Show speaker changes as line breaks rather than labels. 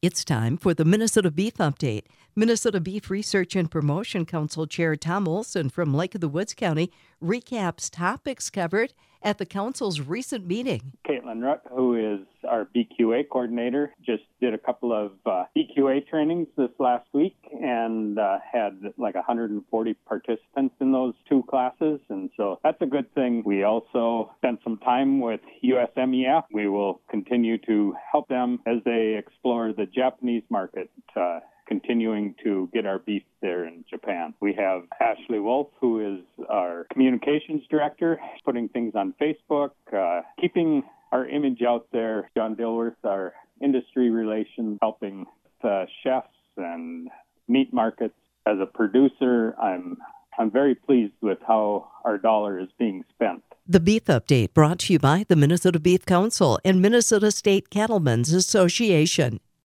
It's time for the Minnesota Beef Update. Minnesota Beef Research and Promotion Council Chair Tom Olson from Lake of the Woods County recaps topics covered at the council's recent meeting.
Caitlin Rutt, who is our BQA coordinator, just did a couple of BQA trainings this last week and had like 140 participants in those two classes. And so that's a good thing. We also spent some time with USMEF. We will continue to help them as they explore the Japanese market, continuing to get our beef there in Japan. We have Ashley Wolf, who is our communications director, putting things on Facebook, keeping our image out there. John Dilworth, our industry relations, helping chefs and meat markets. As a producer, I'm very pleased with how our dollar is being spent.
The Beef Update brought to you by the Minnesota Beef Council and Minnesota State Cattlemen's Association.